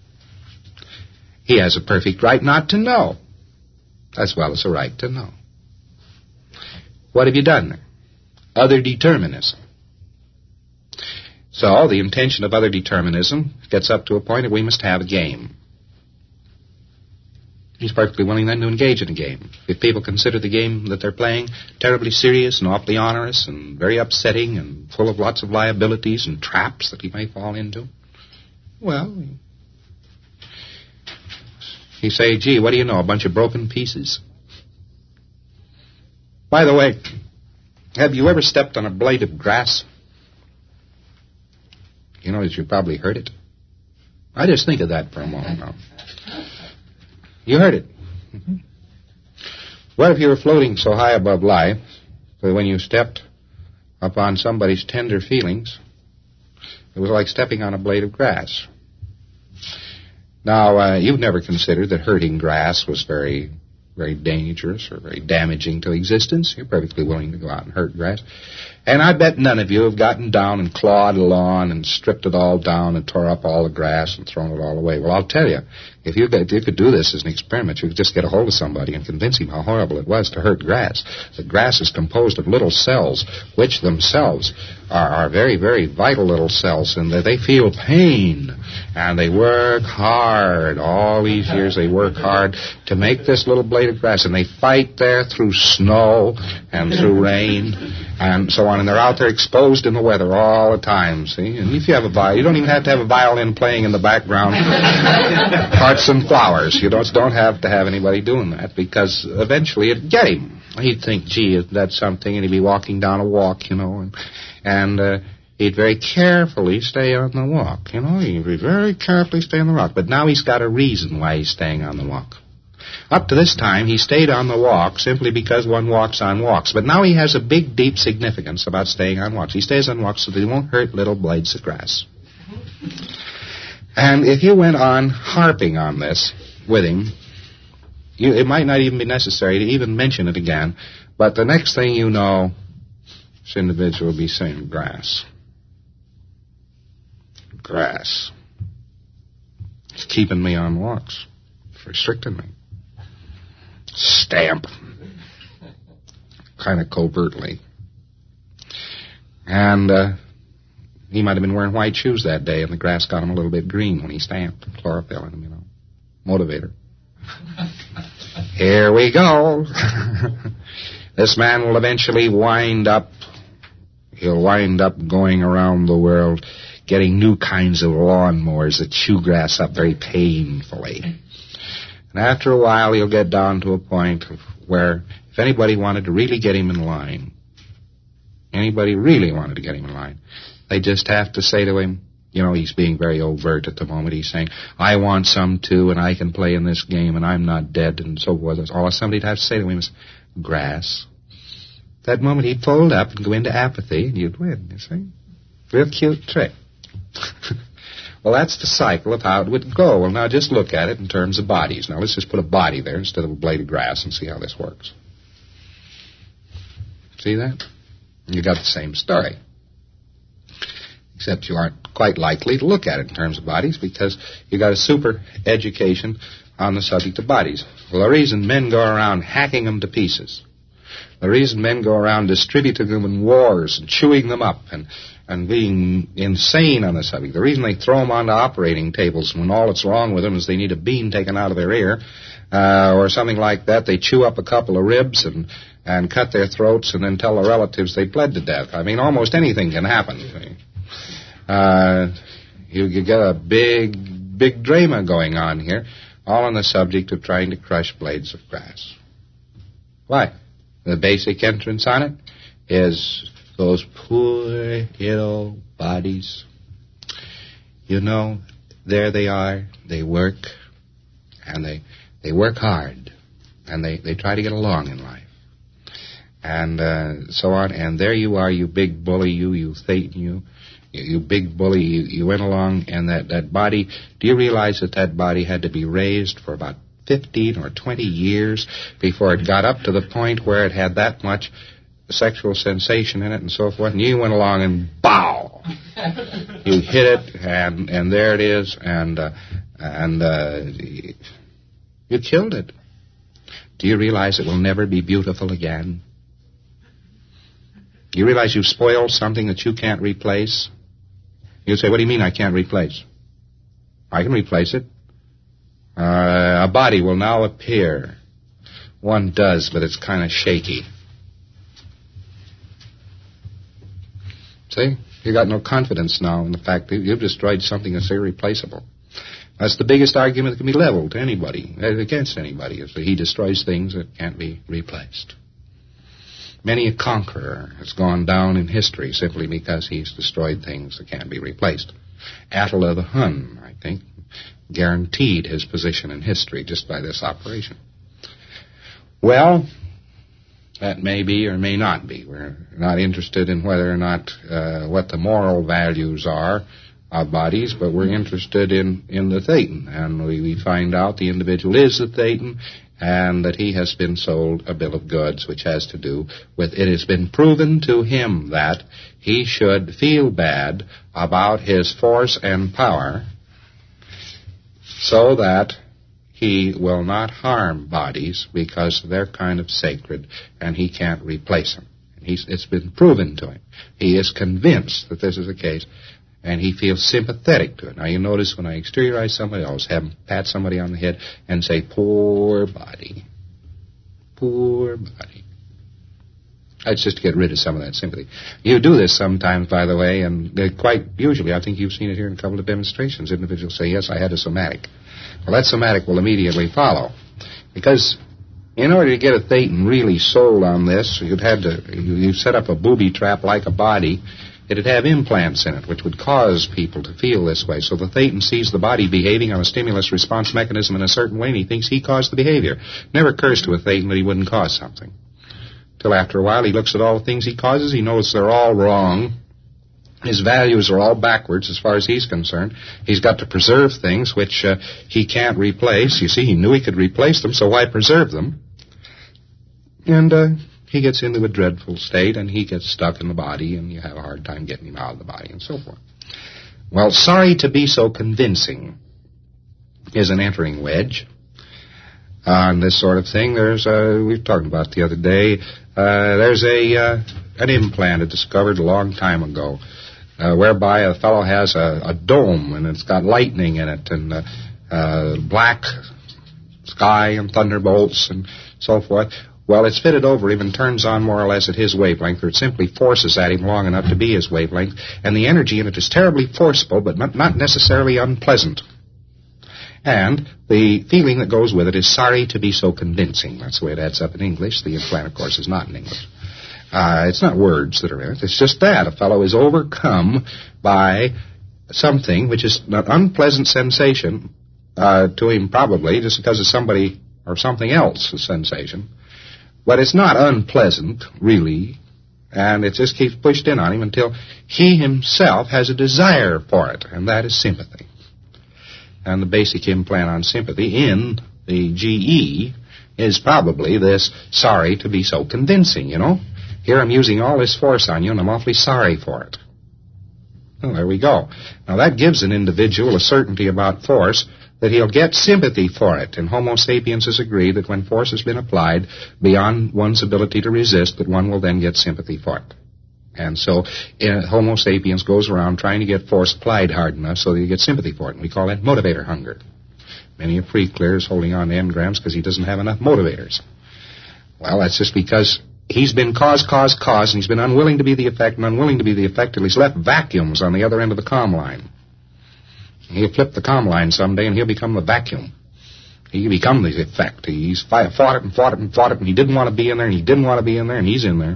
He has a perfect right not to know, as well as a right to know. What have you done there? Other determinism. So the intention of other determinism gets up to a point that we must have a game. He's perfectly willing then to engage in a game. If people consider the game that they're playing terribly serious and awfully onerous and very upsetting and full of lots of liabilities and traps that he may fall into, well, he say, gee, what do you know, a bunch of broken pieces. By the way, have you ever stepped on a blade of grass? You notice you probably heard it. I just think of that for a moment now. You heard it. Mm-hmm. What if you were floating so high above life that when you stepped upon somebody's tender feelings, it was like stepping on a blade of grass? Now, uh, you've never considered that hurting grass was very, very dangerous or very damaging to existence. You're perfectly willing to go out and hurt grass. And I bet none of you have gotten down and clawed a lawn and stripped it all down and tore up all the grass and thrown it all away. Well, I'll tell you, if you, if you could do this as an experiment, you could just get a hold of somebody and convince him how horrible it was to hurt grass. The grass is composed of little cells, which themselves are, are very, very vital little cells, and they feel pain, and they work hard. All these years they work hard to make this little blade of grass, and they fight there through snow and through rain and so on, and they're out there exposed in the weather all the time, see? And if you have a violin, you don't even have to have a violin playing in the background, hearts and flowers. You don't, don't have to have anybody doing that, because eventually it'd get him. He'd think, gee, that's something, and he'd be walking down a walk, you know, and, and uh, he'd very carefully stay on the walk, you know, he'd be very carefully stay on the walk. But now he's got a reason why he's staying on the walk. Up to this time, he stayed on the walk simply because one walks on walks. But now he has a big, deep significance about staying on walks. He stays on walks so that he won't hurt little blades of grass. And if you went on harping on this with him, you, it might not even be necessary to even mention it again. But the next thing you know, this individual will be saying, grass. Grass. It's keeping me on walks. It's restricting me. Stamp. Kind of covertly. And uh, he might have been wearing white shoes that day, and the grass got him a little bit green when he stamped. Chlorophyll in him, you know. Motivator. Here we go. This man will eventually wind up, he'll wind up going around the world getting new kinds of lawnmowers that chew grass up very painfully. And after a while, he'll get down to a point where if anybody wanted to really get him in line, anybody really wanted to get him in line, they just have to say to him, you know, he's being very overt at the moment. He's saying, I want some too, and I can play in this game, and I'm not dead, and so forth. All somebody'd have to say to him is, grass. That moment he'd fold up and go into apathy, and you'd win, you see? Real cute trick. Well, that's the cycle of how it would go. Well, now just look at it in terms of bodies. Now let's just put a body there instead of a blade of grass and see how this works. See that? You got the same story. Except you aren't quite likely to look at it in terms of bodies because you got a super education on the subject of bodies. Well, the reason men go around hacking them to pieces, the reason men go around distributing them in wars and chewing them up and, and being insane on the subject, the reason they throw them onto operating tables when all that's wrong with them is they need a bean taken out of their ear uh, or something like that, they chew up a couple of ribs and, and cut their throats and then tell the relatives they bled to death. I mean, almost anything can happen. Uh, you, you get a big, big drama going on here, all on the subject of trying to crush blades of grass. Why? The basic entrance on it is those poor little bodies. You know, there they are, they work, and they they work hard, and they, they try to get along in life, and uh, so on, and there you are, you big bully, you, you Thetan, you, you, you big bully, you, you went along, and that, that body, do you realize that that body had to be raised for about fifteen or twenty years before it got up to the point where it had that much sexual sensation in it and so forth, and you went along and bow! You hit it, and, and there it is, and, uh, and, uh, you killed it. Do you realize it will never be beautiful again? Do you realize you've spoiled something that you can't replace? You say, what do you mean I can't replace? I can replace it. Uh, a body will now appear. One does, but it's kind of shaky. See? You got no confidence now in the fact that you've destroyed something that's irreplaceable. That's the biggest argument that can be leveled to anybody, against anybody, is that he destroys things that can't be replaced. Many a conqueror has gone down in history simply because he's destroyed things that can't be replaced. Attila the Hun, I think, guaranteed his position in history just by this operation. Well, that may be or may not be. We're not interested in whether or not uh, what the moral values are of bodies, but we're interested in, in the Thetan. And we, we find out the individual is the Thetan and that he has been sold a bill of goods which has to do with it has been proven to him that he should feel bad about his force and power so that he will not harm bodies because they're kind of sacred and he can't replace them. He's, it's been proven to him. He is convinced that this is the case, and he feels sympathetic to it. Now, you notice when I exteriorize somebody, I always have him pat somebody on the head and say, poor body, poor body. That's just to get rid of some of that sympathy. You do this sometimes, by the way, and quite usually, I think you've seen it here in a couple of demonstrations. Individuals say, yes, I had a somatic. Well, that somatic will immediately follow. Because in order to get a Thetan really sold on this, you'd had to, you, you set up a booby trap like a body. It'd have implants in it, which would cause people to feel this way. So the Thetan sees the body behaving on a stimulus response mechanism in a certain way, and he thinks he caused the behavior. Never occurs to a Thetan that he wouldn't cause something. Till after a while, he looks at all the things he causes. He knows they're all wrong. His values are all backwards as far as he's concerned. He's got to preserve things which uh, he can't replace. You see, he knew he could replace them, so why preserve them? And uh, he gets into a dreadful state, and he gets stuck in the body, and you have a hard time getting him out of the body, and so forth. Well, sorry to be so convincing is an entering wedge on this sort of thing. There's a, we talked about the other day, uh, there's a uh, an implant discovered a long time ago, uh, whereby a fellow has a, a dome, and it's got lightning in it, and uh, uh, black sky and thunderbolts and so forth. Well, it's fitted over him and turns on more or less at his wavelength, or it simply forces at him long enough to be his wavelength, and the energy in it is terribly forceful, but not, not necessarily unpleasant. And the feeling that goes with it is sorry to be so convincing. That's the way it adds up in English. The implant, of course, is not in English. Uh, it's not words that are in it. It's just that. A fellow is overcome by something which is an unpleasant sensation uh, to him probably just because of somebody or something else's sensation. But it's not unpleasant, really, and it just keeps pushed in on him until he himself has a desire for it, and that is sympathy. And the basic implant on sympathy in the G E is probably this sorry to be so convincing, you know. Here I'm using all this force on you, and I'm awfully sorry for it. Well, there we go. Now, that gives an individual a certainty about force that he'll get sympathy for it. And Homo sapiens has agreed that when force has been applied beyond one's ability to resist, that one will then get sympathy for it. And so uh, Homo sapiens goes around trying to get force applied hard enough so that you get sympathy for it. And we call that motivator hunger. Many a pre-clear is holding on to engrams because he doesn't have enough motivators. Well, that's just because he's been cause, cause, cause, and he's been unwilling to be the effect and unwilling to be the effect till he's left vacuums on the other end of the comm line. He'll flip the comm line someday and he'll become the vacuum. He'll become the effect. He's fought it and fought it and fought it, and he didn't want to be in there, and he didn't want to be in there, and he's in there.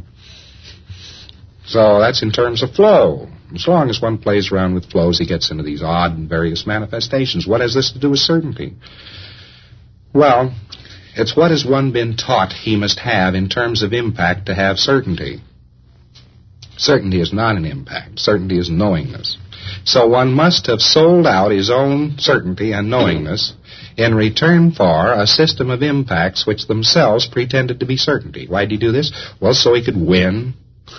So that's in terms of flow. As long as one plays around with flows, he gets into these odd and various manifestations. What has this to do with certainty? Well, it's what has one been taught he must have in terms of impact to have certainty. Certainty is not an impact. Certainty is knowingness. So one must have sold out his own certainty and knowingness in return for a system of impacts which themselves pretended to be certainty. Why did he do this? Well, so he could win.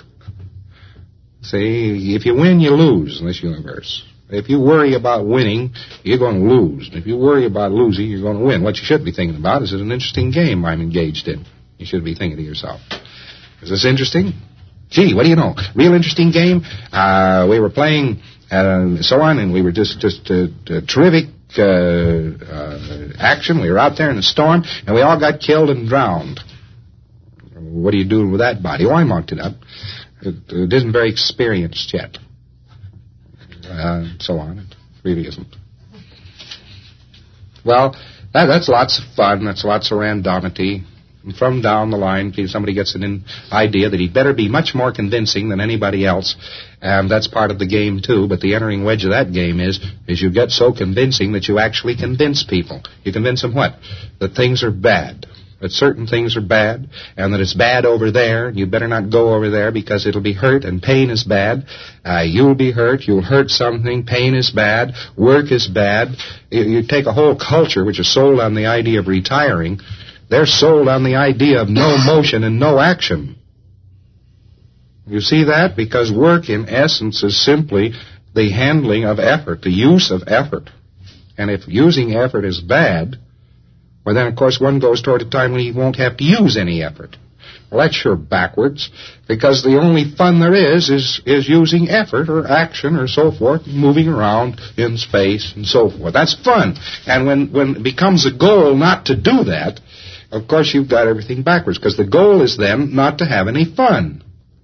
See, if you win, you lose in this universe. If you worry about winning, you're going to lose. If you worry about losing, you're going to win. What you should be thinking about is it an interesting game I'm engaged in? You should be thinking to yourself, is this interesting? Gee, what do you know? Real interesting game. Uh, we were playing, uh, so on, and we were just, just, uh, uh, terrific, uh, uh, action. We were out there in a storm, and we all got killed and drowned. What do you do with that body? Oh, I marked it up. It, it isn't very experienced yet. Uh, so on. It really isn't. Well, that, that's lots of fun. That's lots of randomity. And from down the line, somebody gets an idea that he'd better be much more convincing than anybody else, and that's part of the game too. But the entering wedge of that game is, is you get so convincing that you actually convince people. You convince them what? That things are bad. That certain things are bad, and that it's bad over there, and you better not go over there because it'll be hurt, and pain is bad. Uh, you'll be hurt, you'll hurt something, pain is bad, work is bad. You, you take a whole culture which is sold on the idea of retiring. They're sold on the idea of no motion and no action. You see that? Because work, in essence, is simply the handling of effort, the use of effort. And if using effort is bad, well, then, of course, one goes toward a time when he won't have to use any effort. Well, that's sure backwards, because the only fun there is is, is using effort or action or so forth, moving around in space and so forth. That's fun. And when, when it becomes a goal not to do that, of course, you've got everything backwards, because the goal is then not to have any fun.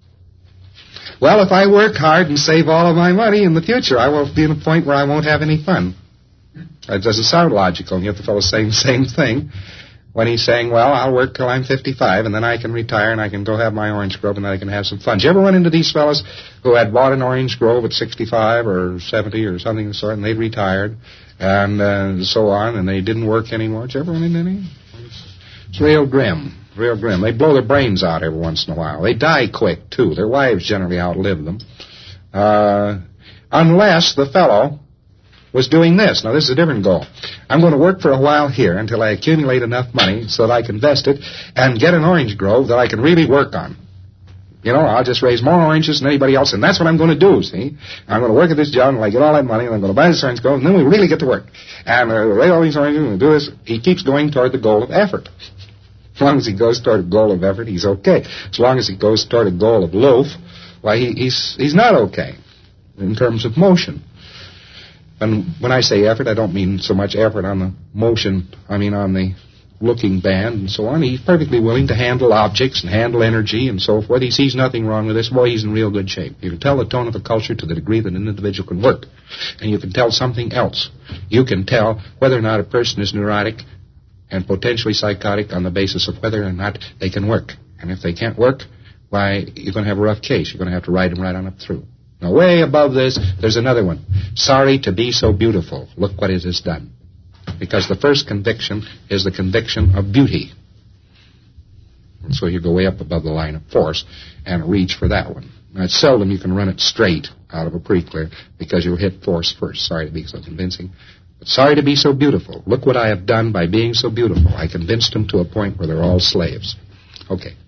Well, if I work hard and save all of my money in the future, I will be in a point where I won't have any fun. That doesn't sound logical, and yet the fellow's saying the same thing when he's saying, well, I'll work till I'm fifty-five, and then I can retire, and I can go have my orange grove, and then I can have some fun. Did you ever run into these fellows who had bought an orange grove at sixty-five or seventy or something of the sort, and they'd retired, and uh, so on, and they didn't work anymore? Did you ever run into any? It's real grim, real grim. They blow their brains out every once in a while. They die quick, too. Their wives generally outlive them. Uh, unless the fellow was doing this. Now, this is a different goal. I'm going to work for a while here until I accumulate enough money so that I can invest it and get an orange grove that I can really work on. You know, I'll just raise more oranges than anybody else, and that's what I'm going to do, see? I'm going to work at this job until I get all that money, and I'm going to buy this orange grove, and then we really get to work. And uh, raise all these oranges and do this. He keeps going toward the goal of effort. As long as he goes toward a goal of effort, he's okay. As long as he goes toward a goal of loaf, why, he, he's, he's not okay in terms of motion. And when I say effort, I don't mean so much effort on the motion, I mean on the looking band and so on. He's perfectly willing to handle objects and handle energy and so forth. He sees nothing wrong with this. Boy, he's in real good shape. You can tell the tone of a culture to the degree that an individual can work. And you can tell something else. You can tell whether or not a person is neurotic and potentially psychotic on the basis of whether or not they can work. And if they can't work, why, you're going to have a rough case. You're going to have to ride them right on up through. Now, way above this, there's another one. Sorry to be so beautiful. Look what it has done. Because the first conviction is the conviction of beauty. And so you go way up above the line of force and reach for that one. Now, it's seldom you can run it straight out of a pre-clear because you'll hit force first. Sorry to be so convincing. But sorry to be so beautiful. Look what I have done by being so beautiful. I convinced them to a point where they're all slaves. Okay.